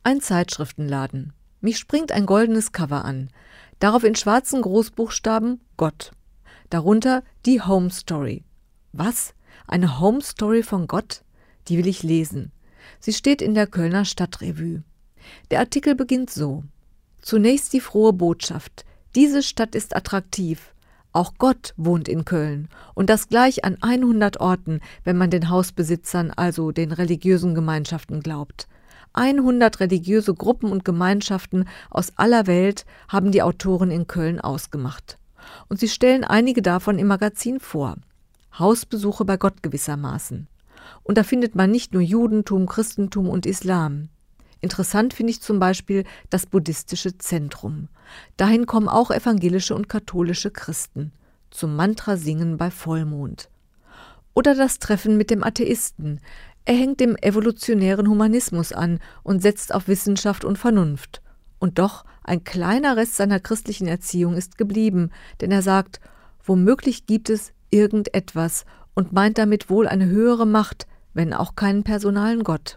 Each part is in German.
Ein Zeitschriftenladen. Mich springt ein goldenes Cover an. Darauf in schwarzen Großbuchstaben Gott. Darunter die Home Story. Was? Eine Home Story von Gott? Die will ich lesen. Sie steht in der Kölner Stadtrevue. Der Artikel beginnt so. Zunächst die frohe Botschaft. Diese Stadt ist attraktiv. Auch Gott wohnt in Köln. Und das gleich an 100 Orten, wenn man den Hausbesitzern, also den religiösen Gemeinschaften glaubt. 100 religiöse Gruppen und Gemeinschaften aus aller Welt haben die Autoren in Köln ausgemacht. Und sie stellen einige davon im Magazin vor. Hausbesuche bei Gott gewissermaßen. Und da findet man nicht nur Judentum, Christentum und Islam. Interessant finde ich zum Beispiel das buddhistische Zentrum. Dahin kommen auch evangelische und katholische Christen. Zum Mantra-Singen bei Vollmond. Oder das Treffen mit dem Atheisten. Er hängt dem evolutionären Humanismus an und setzt auf Wissenschaft und Vernunft. Und doch, ein kleiner Rest seiner christlichen Erziehung ist geblieben, denn er sagt, womöglich gibt es irgendetwas und meint damit wohl eine höhere Macht, wenn auch keinen personalen Gott.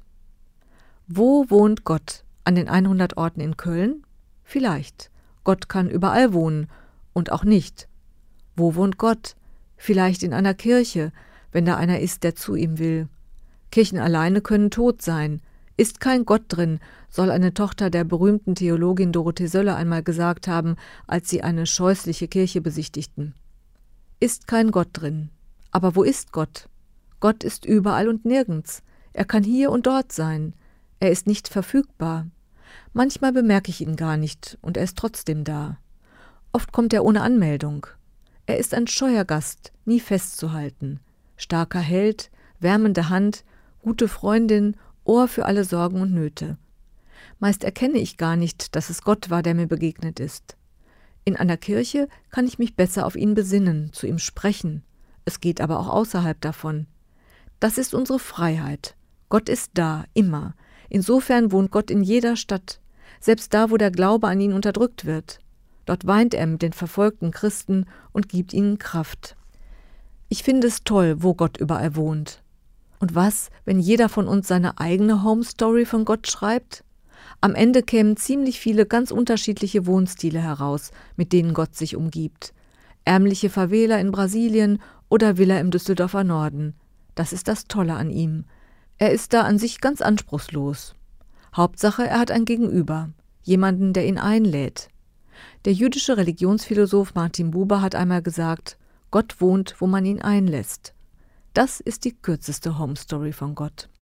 Wo wohnt Gott? An den 100 Orten in Köln? Vielleicht. Gott kann überall wohnen und auch nicht. Wo wohnt Gott? Vielleicht in einer Kirche, wenn da einer ist, der zu ihm will. Kirchen alleine können tot sein. Ist kein Gott drin, soll eine Tochter der berühmten Theologin Dorothee Sölle einmal gesagt haben, als sie eine scheußliche Kirche besichtigten. Ist kein Gott drin. Aber wo ist Gott? Gott ist überall und nirgends. Er kann hier und dort sein. Er ist nicht verfügbar. Manchmal bemerke ich ihn gar nicht und er ist trotzdem da. Oft kommt er ohne Anmeldung. Er ist ein scheuer Gast, nie festzuhalten. Starker Held, wärmende Hand, gute Freundin, Ohr für alle Sorgen und Nöte. Meist erkenne ich gar nicht, dass es Gott war, der mir begegnet ist. In einer Kirche kann ich mich besser auf ihn besinnen, zu ihm sprechen. Es geht aber auch außerhalb davon. Das ist unsere Freiheit. Gott ist da, immer. Insofern wohnt Gott in jeder Stadt, selbst da, wo der Glaube an ihn unterdrückt wird. Dort weint er mit den verfolgten Christen und gibt ihnen Kraft. Ich finde es toll, wo Gott überall wohnt. Und was, wenn jeder von uns seine eigene Home Story von Gott schreibt? Am Ende kämen ziemlich viele ganz unterschiedliche Wohnstile heraus, mit denen Gott sich umgibt. Ärmliche Favela in Brasilien oder Villa im Düsseldorfer Norden. Das ist das Tolle an ihm. Er ist da an sich ganz anspruchslos. Hauptsache, er hat ein Gegenüber, jemanden, der ihn einlädt. Der jüdische Religionsphilosoph Martin Buber hat einmal gesagt, Gott wohnt, wo man ihn einlässt. Das ist die kürzeste Home Story von Gott.